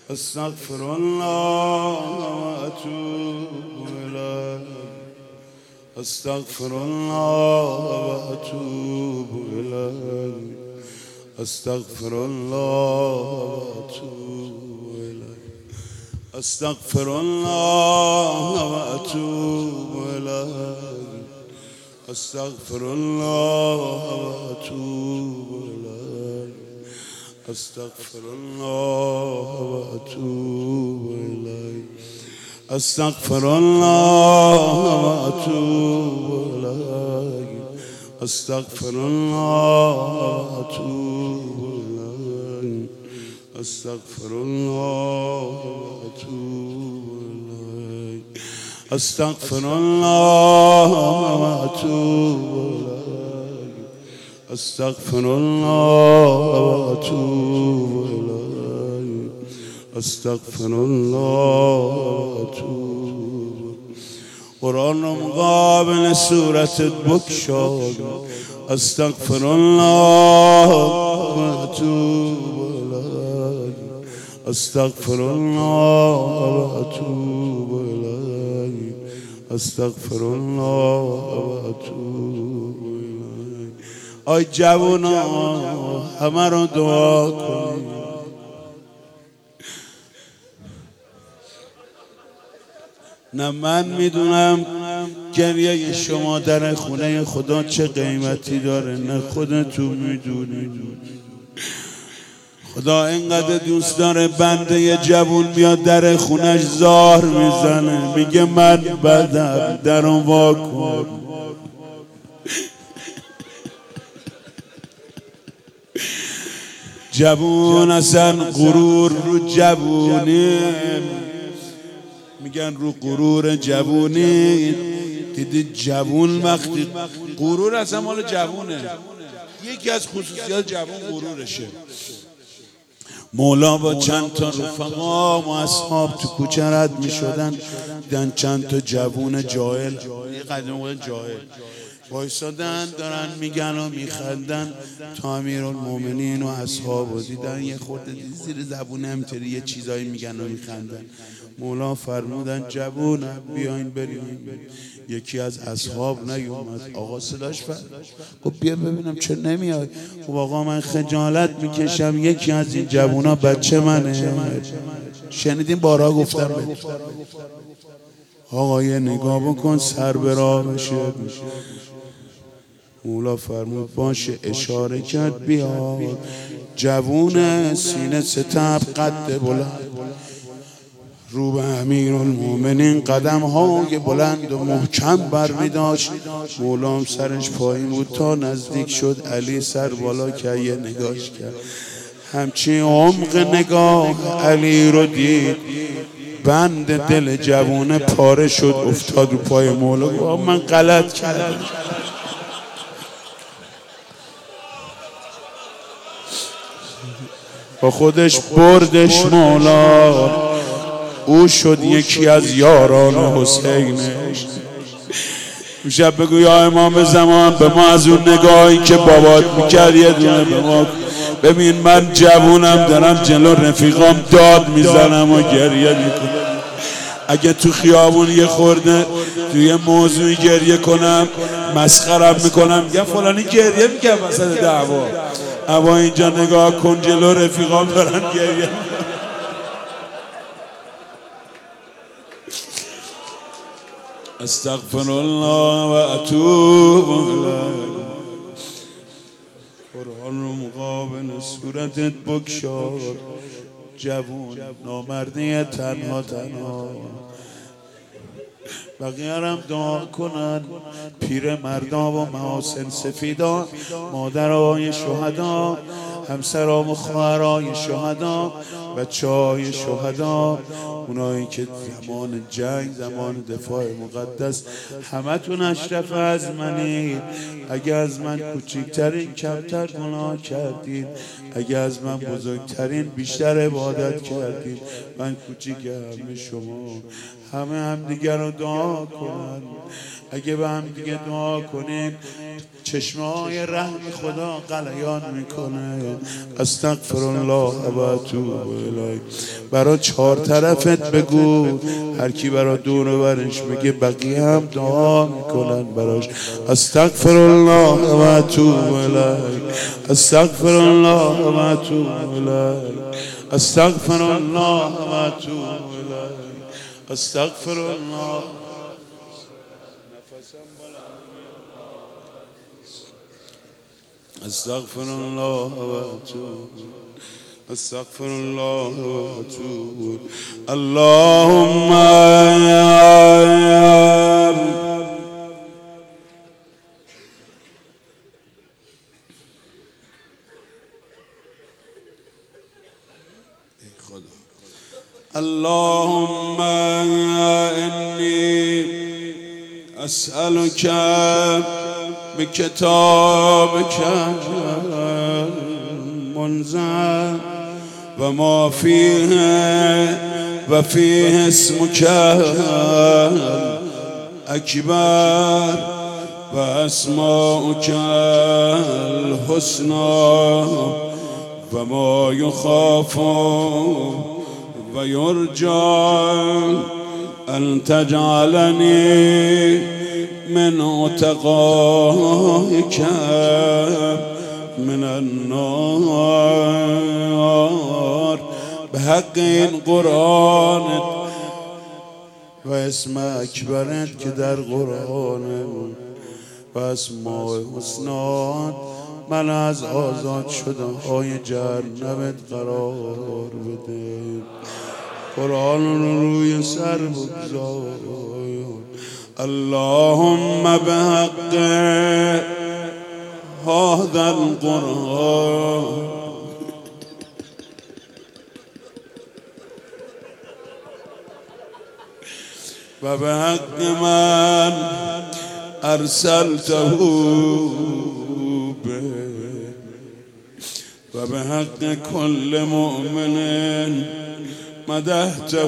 استغفر الله واتوب الیه استغفر الله واتوب الیه استغفر الله واتوب الیه استغفر الله واتوب الیه استغفر الله واتوب الیه استغفر الله واتوب الیه استغفر الله واتوب الیه استغفر الله واتوب الیه استغفر الله واتوب الیه استغفر الله واتوب الیه استغفر الله واتوب الیه استغفر الله واتوب قرآن مقابل صورتت بکشاد استغفر الله واتوب الیه استغفر الله واتوب الیه استغفر الله واتوب الیه آی جوانا همه رو دعا کنید نه من میدونم گریه شما در خونه خدا چه قیمتی داره، نه خودتون میدونید. خدا اینقدر دوست داره بنده یه جوون میاد در خونش زار میزنه میگه من بدم درم وا کن. جوون اصلا غرور رو جوونی، میگن رو غرور جوونی. دیدی جوون وقتی غرور اصلا مال جوونه، یکی از خصوصیات جوون غرورشه. مولا با چند تا رفقا و اصحاب تو کوچه رد میشدن، دیدن چند تا جوون جاهل، قدیم جاهل وایسادن دارن میگن و میخندن تا امیرالمومنین و اصحاب و دیدن یه خورده زیر زبون همینطوری یه چیزایی میگن و میخندن. مولا فرمودن جوونم بیاین بریم. یکی از اصحاب نیومد، آقا صداش گفت بیا ببینم چرا نمیای. خب آقا من خجالت میکشم، یکی از این جوونا بچه منه. شنیدین بارها گفتم آقا یه نگاه بکن سر به راه بشه. مولا فرمود باشه، اشاره کرد بیاد. جوون سینه ستبر قد بلند رو به امیرالمومنین قدم های بلند و محکم بر می داشت. مولام سرش پایین بود تا نزدیک شد علی سر بالا که یه نگاهش کرد. همچین عمق نگاه علی رو دید، بند دل جوونه پاره شد، افتاد رو پای مولا. گفت من غلط کردم. با خودش بردش مولا، او شد یکی از یاران حسینش. شب بگو یا امام زمان به ما از اون نگاهی که بابات میکرد یه دونه به ما. ببین من جوونم دارم جلو رفیقام داد میزنم و گریه میکنم. اگه تو خیابون یه خورده توی موضوعی گریه کنم مسخرم میکنم، یه فلانی گریه میکنم مثلا دعوا. اما اینجا نگاه کن جلو رفیقام دارن گریه. استغفر الله و اتوب الیه. قرآن رو مقابل صورتت بگشاد. جوون نامردی تنها بقیه هم دعا کنن. پیر مردا و محاسن سفیدا، مادرای شهدا، همسران و خواهرای شهدا، بچه‌های شهدا، اونایی که زمان جنگ، زمان دفاع مقدس همتون اشرف از منید. اگه از من کوچکترین کمتر گناه کردید، اگه از من بزرگترین بیشتر عبادت کردید، من کوچیک همه شما. همه همدیگر رو دعا کنن. اگه به هم دیگه دعا کنید چشمه‌های رحم خدا غلیان میکنه. استغفر الله و اتوب الیه. برا چهار طرفت بگو، هر کی برا دور و برش میگه بقیه هم دعا میکنن براش. استغفر الله و اتوب الیه. استغفر الله و اتوب الیه. استغفر الله و اتوب الیه. استغفر الله. استغفر الله و اتوب. استغفر الله و اتوب. اللهم اللهم إني أسألك بكتابك المنزل وما فيه وفيه اسمك الأكبر وأسماؤك الحسنى وما يخاف ويرجى أن تجعلني من عتقائك من النار بحق القرآن و اسم اکبرت که در قرآن و اسماء حسنات من از آزاد شده های جهنمت قرار بده. قرآن رو روی سر بگذار. اللهم بحق هذا القرآن و بحق من ارسلته به و بحق كل مؤمن مدحته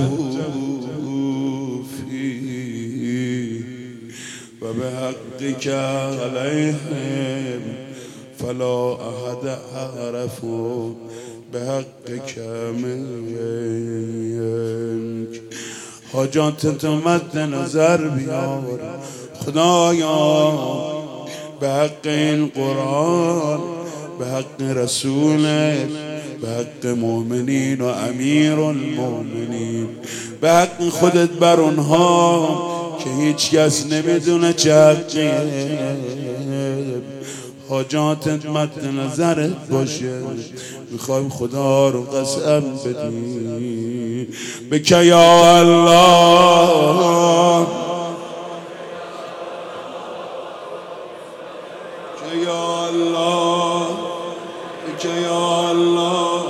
فيه و بحقك عليهم فلا أحد أعرف بحقك منك. حاجات مد نظر بیار خدایا به حق این قرآن، به حق رسولت، به حق مؤمنین و امیر المؤمنین، به حق خودت بر اونها که هیچ کس نمیدونه چه حقیه. حاجاتت مد نظرت باشه. میخوایم خدا رو قسم بدیم بکه یا الله، که یا الله، که یا الله،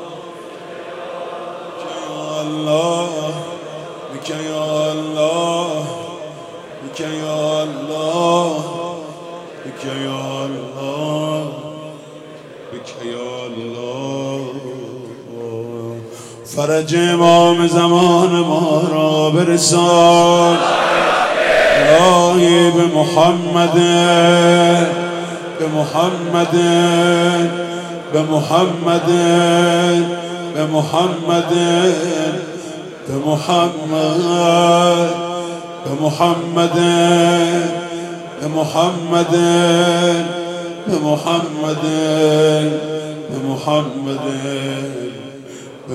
که یا الله، که یا الله، که یا الله، که یا الله، که یا الله. فرج امام زمان ما را برسان الهی به محمد، به محمد، به محمد، به محمد، به محمد، به محمد، به محمد، به محمد، به محمد، به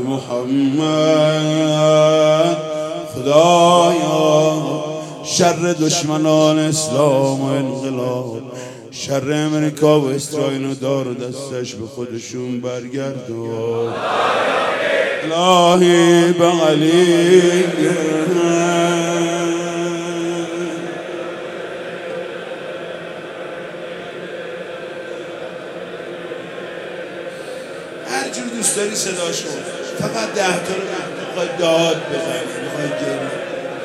محمد. خدایا شر دشمنان اسلام و انقلاب، شر امریکا و اسرائیل و دار و دستش به خودشون برگردون الهی. بغلی هر جور دوست داری صداش کن، فقط 10 تا رو میخوای داد بزنی، میخوای گریه.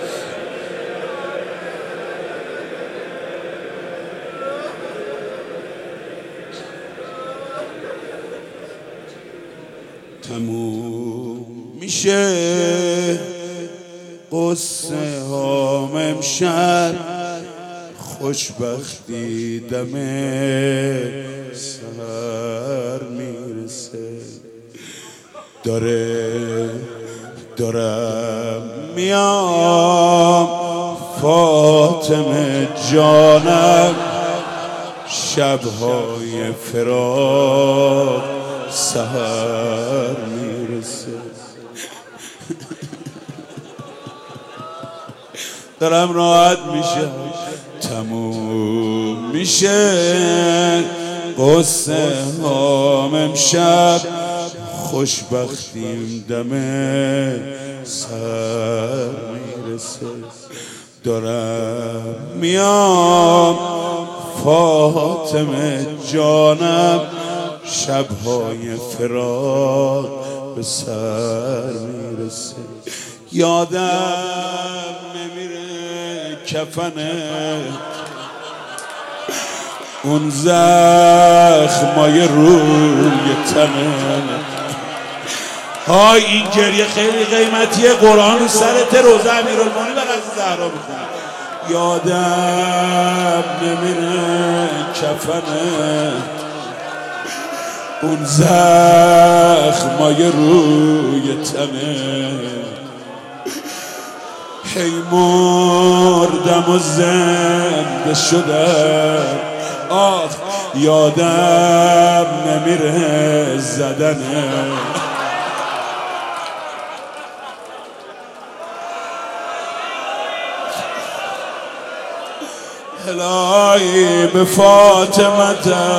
تموم میشه قصه هام امشب، خوشبختی دم سحر میرسه. دارم میام فاطمه جانم، شبهای فراق سحر میرسه. دارم راحت میشه، تموم میشه قصه هام امشب، خوشبختیم دم سر میرسه. دارم میام فاطمه جانم، شبهای فراق به سر میرسه. یادم نمیره کفنه، اون زخمای روی تنه. های این گریه خیلی قیمتیه، قرآن سرت روزه امیرالمومنین برای زهرا بخونه. یادم نمیره کفنه، اون زخمای روی تنه. هی مردم و زنده شدم، آخ یادم نمیره زدنه. الهی به فاطمه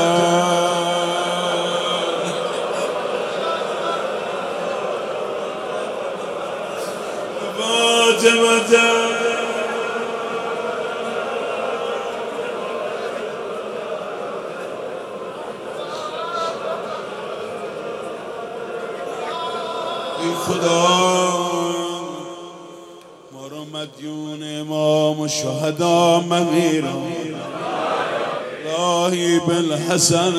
ای خدا ما رو مدیون امام و شهدا ممیران. الهی بالحسن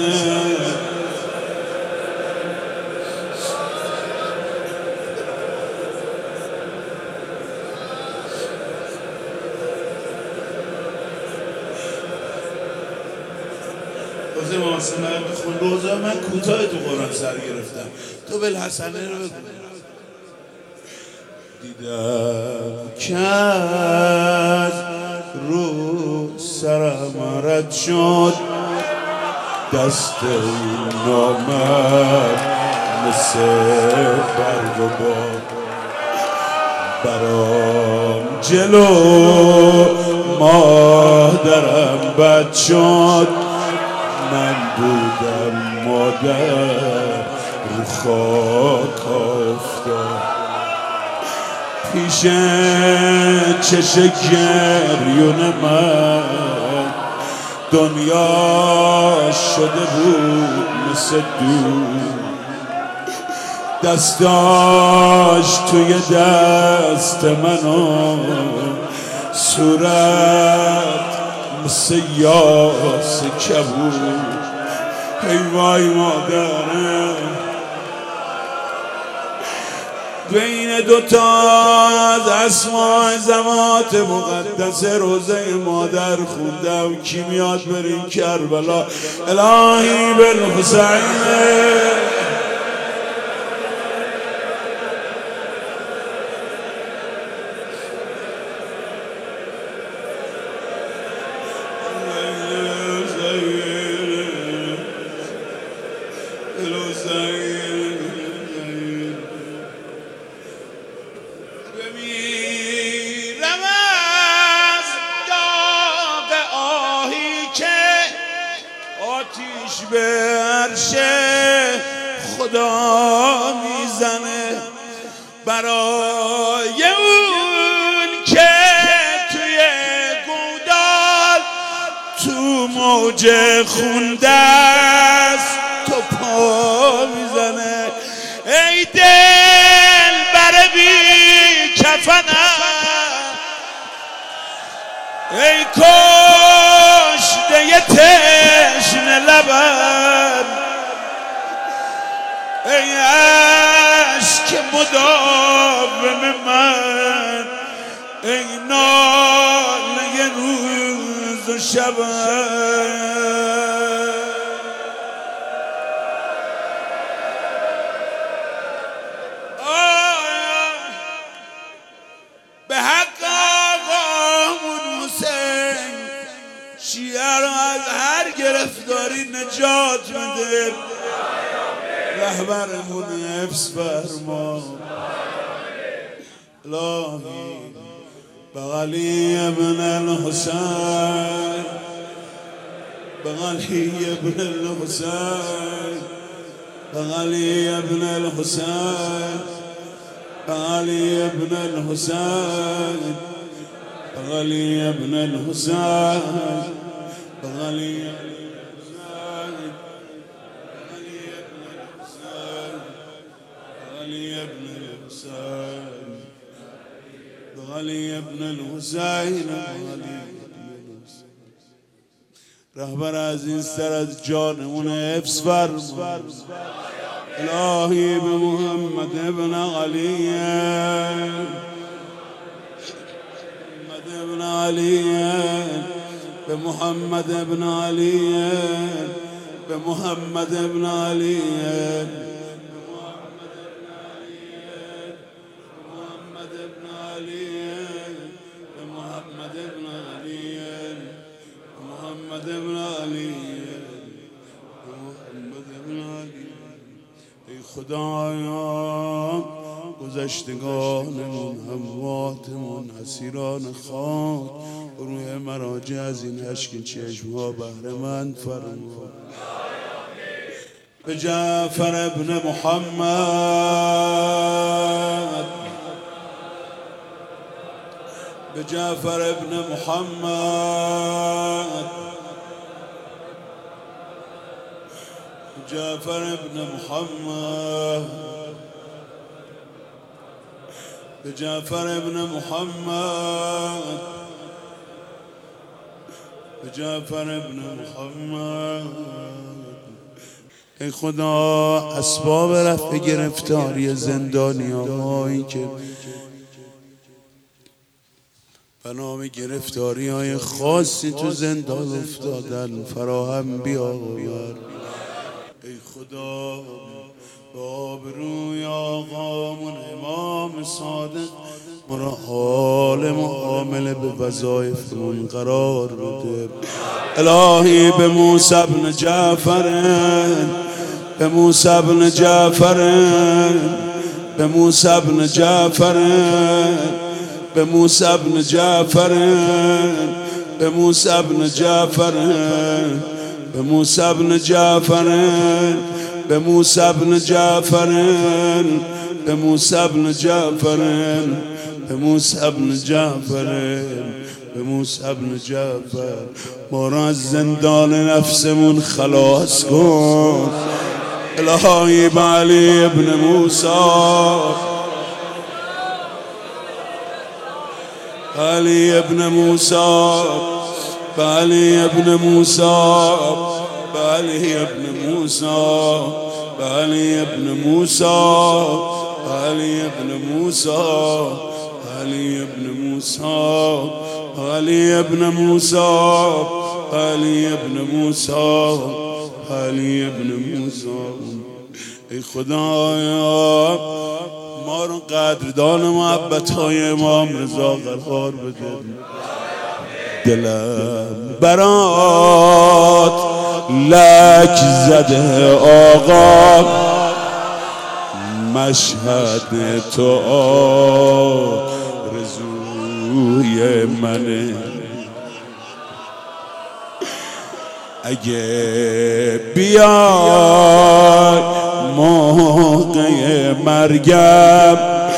روزه محاسنه رو بخون. روزه من کوتاه تو قرآن سر گرفتم، تو بالحسنه رو بگو. دیدم که از رو سرم رد شد دست این نامرد، مثل برگ و باد برام جلو مادرم بد شد. من بودم مادر رو خاک افتاد، پیش چش گریون من دنیا شده بود مثل دود. دستاش توی دست منو، صورت مثل یاس کبود. ای وای مادرم، بین دوتا از اسماء ذوات مقدس روزه مادر خوندم. کی میاد بریم کربلا؟ الهی بالحسین بمیرم از داغ آهی که آتیش به عرش خدا میزنه، برای اون که توی گودال تو موج خون دست تو پا میزنه. ای دل بر بی کفنم، ای کشته تشنه لبم، ای عشق مداوم من، ای ناله روز و شب به حق آقامون حسین شیعه رو از هر گرفتاری نجات بده، رهبرمون حفظ فرما الهی. بغلی ابن الحسین، بغلی ابن الحسین، بغلی ابن الحسین، بغلی ابن الحسین، بغلی ابن الحسین، بغلی بغلی ابن الحسین، رهبر عزیزتر از جانمون حفظ فرما الهی. به محمد ابن علی، محمد ابن علی، به محمد ابن علی، به محمد ابن علی، خدایا گذشتگانمون، امواتمون، اسیران خاک روی مراجع از این اشک چشمها بهره مند فرما. به جعفر ابن محمد، به جعفر ابن محمد، جعفر ابن محمد، به جعفر ابن محمد، به جعفر ابن محمد. ای خدا اسباب رفع گرفتاری زندانی‌هایی که به نام گرفتاری‌های خاصی تو زندان افتادن فراهم بیاور. ای خدا با آبروی آقامون امام صادق مرا حال معامله به وظایفمون قرار بده الهی. به موسی بن جعفر، به موسی بن جعفر، به موسی بن جعفر، به موسی بن جعفر، به موسی بن جعفر، به موسی بن جعفر، به موسی بن جعفر، به موسی بن جعفر، به موسی بن جعفر، به موسی بن جعفر ما را از زندان نفسمون خلاص کن الهی. به علی ابن موسی، علی ابن موسی، بعلی ابن موسی، بعلی ابن موسی، بعلی ابن موسی، بعلی ابن موسی، بعلی ابن موسی، بعلی ابن موسی، بعلی ابن موسی، بعلی ابن موسی. ای خدایا ما رو قدردان محبت‌های امام رضا قرار بده. دلم برات لک زده آقا، مشهد تو آرزوی منه. اگه بیای موقع مرگم،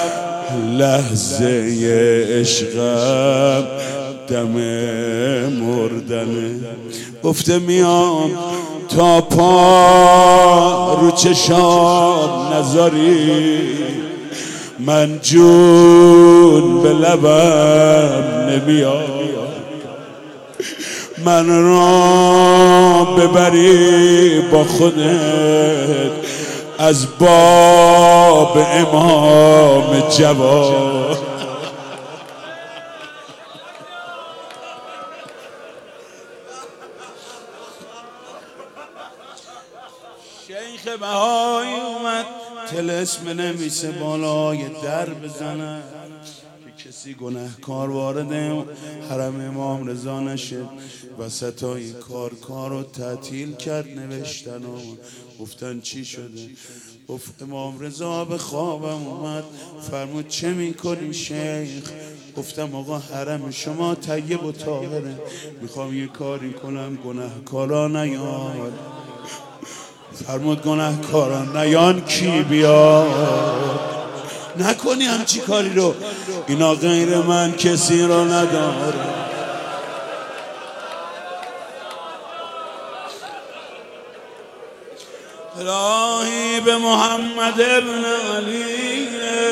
لحظه عشقم دم مردنه. گفته میام تا پا رو چشام نذاری، من جون به لبم نمیاد. من را ببری با خودت از باب امام جواد. بهایی اومد طلسم نمیسه بالای در بزنه که کسی گناهکار وارد حرم امام رضا نشه. وسطای کار رو تعطیل کرد، نوشتن و گفتن چی شده؟ گفت امام رضا به خوابم اومد، فرمود چه میکنی شیخ؟ گفتم آقا حرم شما طیب و طاهره، میخوام یه کاری کنم گناهکارا نیان. فرمود گناهکاران نیان کی بیاد؟ نکنی همچی کاری رو، اینا غیر من کسی رو نداره. الهی به محمد ابن علی،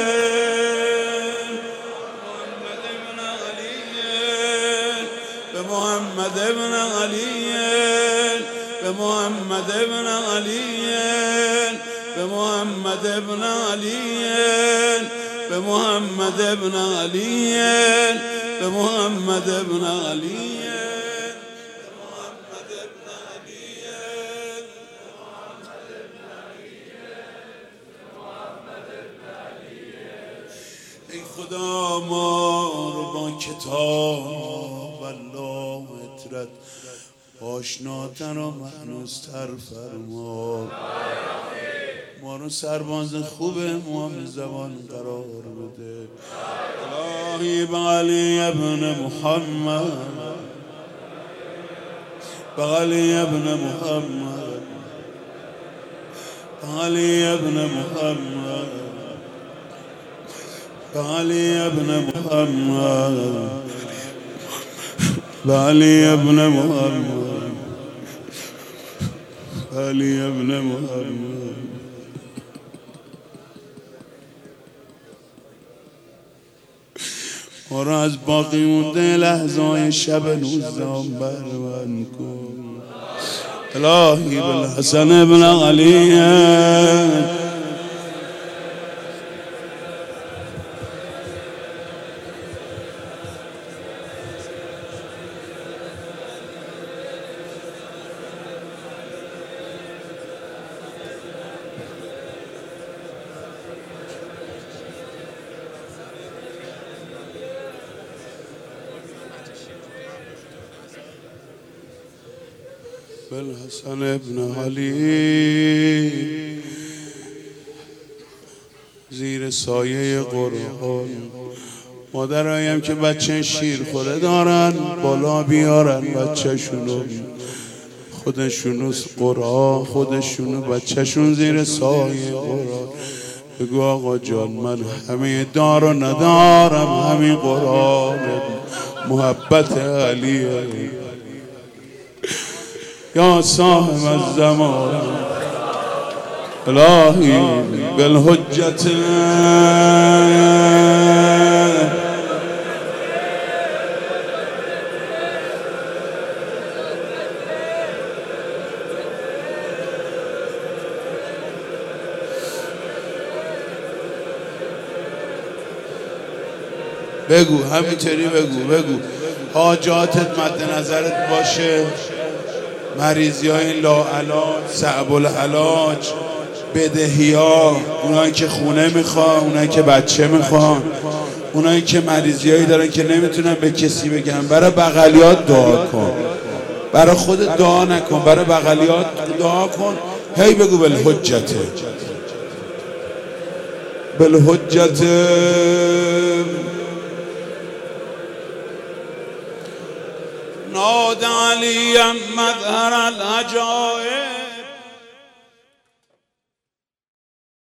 به محمد ابن علی، به محمد ابن علی، به محمد ابن علی، به محمد ابن علی، به محمد ابن علی. ای خدا ما رو با کتاب الله اطرت آشناتر و معنوستر فرما، ما رو سرباز خوب امام زمان قرار بده. الهی به علی ابن محمد، به علی ابن محمد، به علی ابن محمد، به علی ابن محمد، به علی ابن محمد، به علی ابن محمد. ما را از باقی مونده لحظای شب 19 بروند کن. الهی بالحسن ابن علی، بالحسن ابن علی، زیر سایه قرآن. مادرهایم که بچه شیر خوره دارن بالا بیارن بچه شونو، خودشونو قرآن، خودشونو بچهشون زیر سایه قرآن. بگو آقا جان من همه دار و ندارم، همین قرآن محبت علیه. یا صاحب الزمان الهی بالحجت، بگو همینطوری بگو حاجاتت مد نظرت باشه، مریضی های لاعلاج، صعب العلاج، بدهی ها، اونایی که خونه میخوان، اونایی که بچه میخوان، اونایی که مریضی هایی دارن که نمیتونن به کسی بگن، برای بغلیات دعا کن، برای خودت دعا نکن، برای بغلیات دعا کن. هی بگو بالحجت، بالحجت ناد علیم مظهر العجائب.